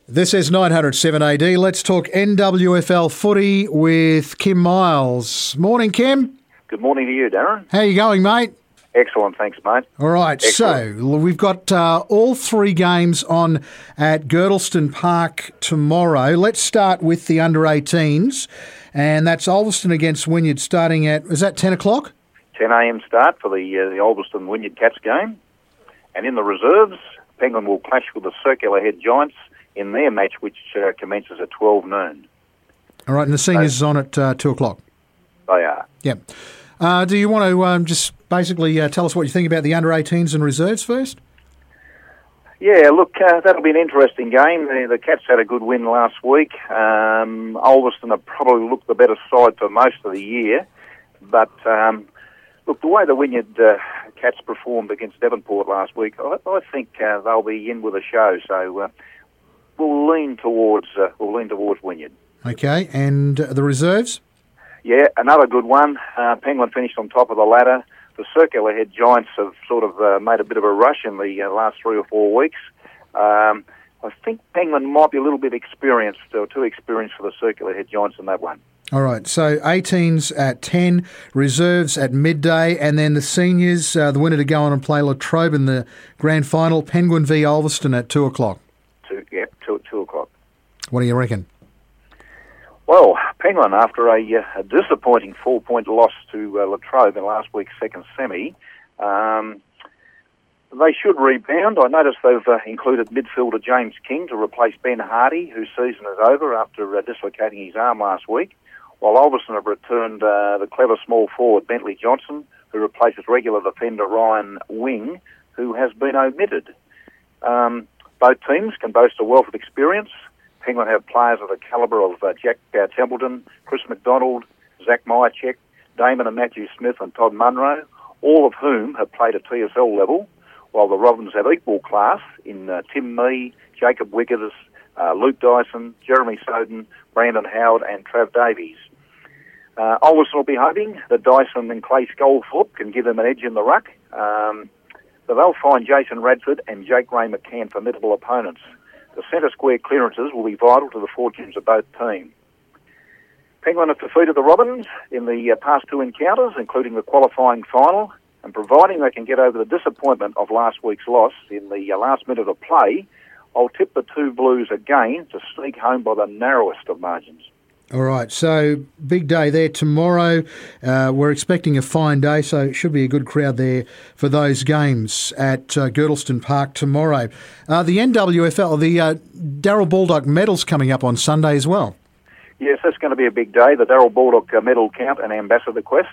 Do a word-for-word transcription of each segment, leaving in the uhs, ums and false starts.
This is nine hundred seven A D. Let's talk N W F L footy with Kim Miles. Morning, Kim. Good morning to you, Darren. How you going, mate? Excellent, thanks, mate. All right, Excellent. so we've got uh, all three games on at Girdleston Park tomorrow. Let's start with the under eighteens, and that's Ulverstone against Wynyard starting at, is that ten o'clock? ten a.m. start for the uh, the Ulverstone Wynyard Cats game. And in the reserves, Penguin will clash with the Circular Head Giants in their match, which uh, commences at twelve noon. All right, and the seniors is on at uh, two o'clock. They are. Yep. Uh, do you want to um, just basically uh, tell us what you think about the under eighteens and reserves first? Yeah, look, uh, that'll be an interesting game. The, the Cats had a good win last week. Um, Ulverstone have probably looked the better side for most of the year. But, um, look, the way the Wynyard uh, Cats performed against Devonport last week, I, I think uh, they'll be in with a show. So uh, we'll lean towards uh, we'll lean towards Wynyard. Okay, and uh, the reserves? Yeah, another good one. Uh, Penguin finished on top of the ladder. The Circular Head Giants have sort of uh, made a bit of a rush in the uh, last three or four weeks. Um, I think Penguin might be a little bit experienced, or too experienced for the Circular Head Giants in that one. All right, so eighteens at ten, reserves at midday, and then the seniors, uh, the winner to go on and play Latrobe in the grand final, Penguin v Ulverstone at two o'clock. Two, yeah, two, two o'clock. What do you reckon? Well, Penguin, after a, a disappointing four-point loss to uh, Latrobe in last week's second semi, um, they should rebound. I noticed they've uh, included midfielder James King to replace Ben Hardy, whose season is over after uh, dislocating his arm last week, while Ulverstone have returned uh, the clever small forward Bentley Johnson, who replaces regular defender Ryan Wing, who has been omitted. Um, both teams can boast a wealth of experience. Penguin have players of the calibre of uh, Jack uh, Templeton, Chris McDonald, Zach Myercheck, Damon and Matthew Smith and Todd Munro, all of whom have played at T S L level, while the Robins have equal class in uh, Tim Mee, Jacob Wiggers, uh, Luke Dyson, Jeremy Soden, Brandon Howard and Trav Davies. Uh, Ulverstone will be hoping that Dyson and Clay Skolthorpe can give them an edge in the ruck, um, but they'll find Jason Radford and Jake Ray McCann formidable opponents. The centre square clearances will be vital to the fortunes of both teams. Penguin have defeated the Robins in the uh, past two encounters, including the qualifying final, and providing they can get over the disappointment of last week's loss in the uh, last minute of play, I'll tip the two Blues again to sneak home by the narrowest of margins. All right, so big day there tomorrow. Uh, we're expecting a fine day, so it should be a good crowd there for those games at uh, Girdleston Park tomorrow. Uh, the N W F L, the uh, Darryl Baldock medal's coming up on Sunday as well. Yes, that's going to be a big day, the Darryl Baldock uh, medal count and ambassador quest.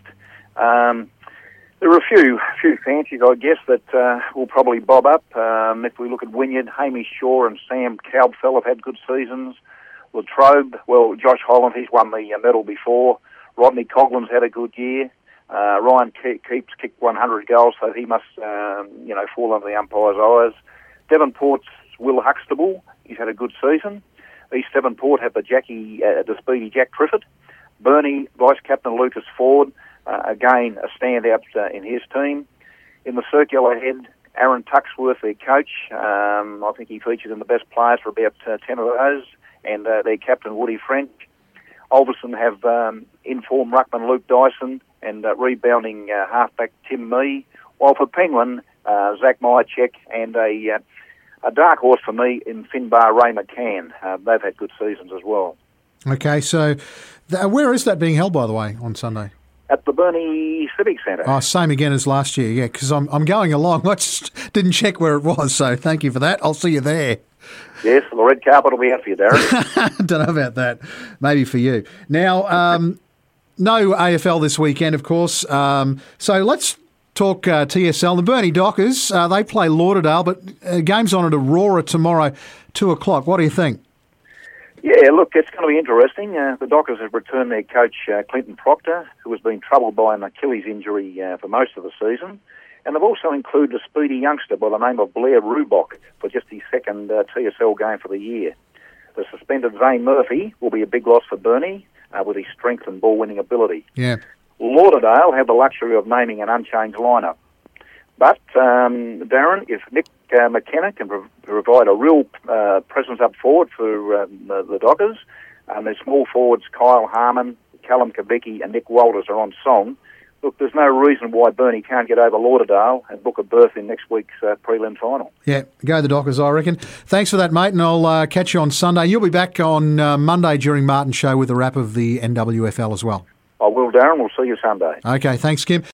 Um, there are a few few fancies, I guess, that uh, will probably bob up. Um, if we look at Wynyard, Hamish Shaw and Sam Cowbfell have had good seasons. Latrobe, well, Josh Holland, he's won the medal before. Rodney Coughlin's had a good year. Uh, Ryan Ke- Keeps kicked one hundred goals, so he must, um, you know, fall under the umpire's eyes. Devonport's Will Huxtable, he's had a good season. East Devonport have the Jackie, uh, the speedy Jack Triffett. Burnie, Vice-Captain Lucas Ford, uh, again, a standout uh, in his team. In the Circular Head, Aaron Tuxworth, their coach. Um, I think he featured in the best players for about uh, ten of those. And uh, their captain, Woody French. Ulverstone have um, informed ruckman Luke Dyson and uh, rebounding uh, halfback Tim Mee. While for Penguin, uh, Zach Myercheck and a uh, a dark horse for me in Finbar Ray McCann. Uh, they've had good seasons as well. Okay, so th- where is that being held, by the way, on Sunday? At the Burnie Civic Centre. Oh, same again as last year, yeah, because I'm, I'm going along. I just didn't check where it was, so thank you for that. I'll see you there. Yes, the red carpet will be out for you, Darren. Don't know about that. Maybe for you. Now, um, no A F L this weekend, of course. Um, so let's talk uh, T S L. The Burnie Dockers, uh, they play Lauderdale, but uh, game's on at Aurora tomorrow, two o'clock. What do you think? Yeah, look, it's going to be interesting. Uh, the Dockers have returned their coach, uh, Clinton Proctor, who has been troubled by an Achilles injury uh, for most of the season. And they've also included a speedy youngster by the name of Blair Rubock for just his second uh, T S L game for the year. The suspended Zane Murphy will be a big loss for Burnie uh, with his strength and ball-winning ability. Yeah. Lauderdale have the luxury of naming an unchanged lineup. But, um, Darren, if Nick uh, McKenna can pro- provide a real uh, presence up forward for um, the, the Dockers, and their small forwards Kyle Harmon, Callum Kabecki and Nick Walters are on song, look, there's no reason why Burnie can't get over Lauderdale and book a berth in next week's uh, prelim final. Yeah, go the Dockers, I reckon. Thanks for that, mate, and I'll uh, catch you on Sunday. You'll be back on uh, Monday during Martin's show with a wrap of the N W F L as well. I will, Darren. We'll see you Sunday. Okay, thanks, Kim.